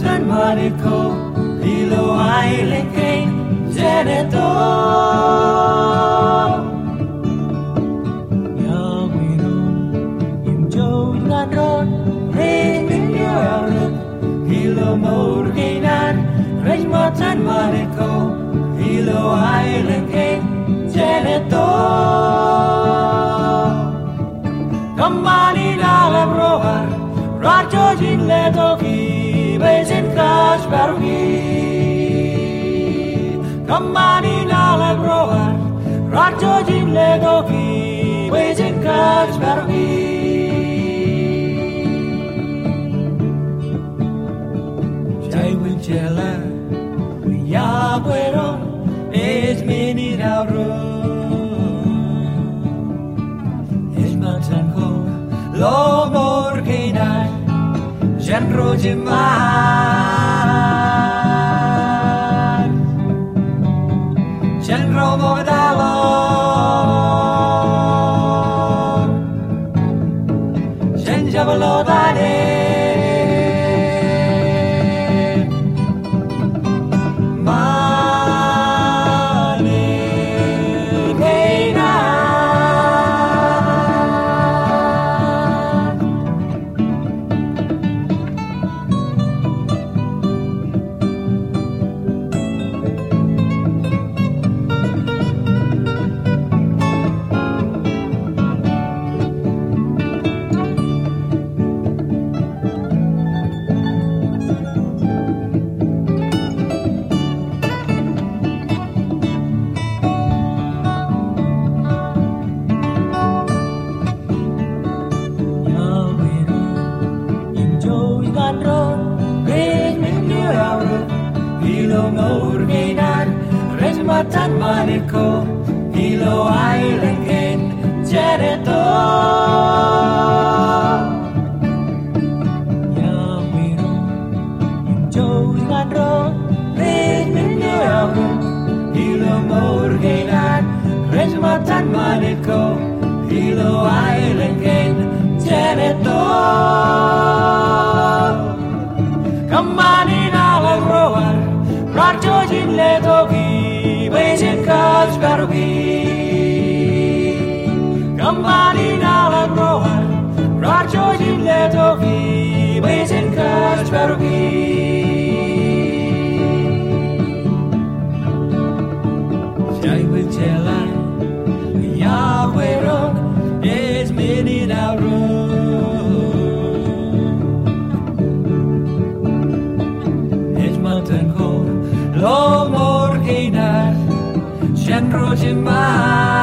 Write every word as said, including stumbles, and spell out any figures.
matan maniko hilo ai lengkein jeneto Yawiro imjo ngadron ringin yoruk hilo morginan rej matan maniko hilo ai lengkein jeneto Kamani dalam rohar Rajo jin letoki Bezin kash barugi Kamani dalam rohar Rajo jin letoki Bezin kash barugi Jai wincela Ya gueron Es mini dauro Lo morginai Genro jiman Genro mogadalo Genjavalo dane Matan maniko hilo ai lengkein jeneto Yawiro imjo ngadro ring minyaru hilo morginan rej matan maniko hilo ai lengkein jeneto Kamani dalam rohar Rajo jin letoki Bezin kash barugi Kamani dalam rohar Rajo jin letoki Bezin kash barugi Jai wincela Yahweh ron Es mini dauro Es matan ko Lo morginan Genro jiman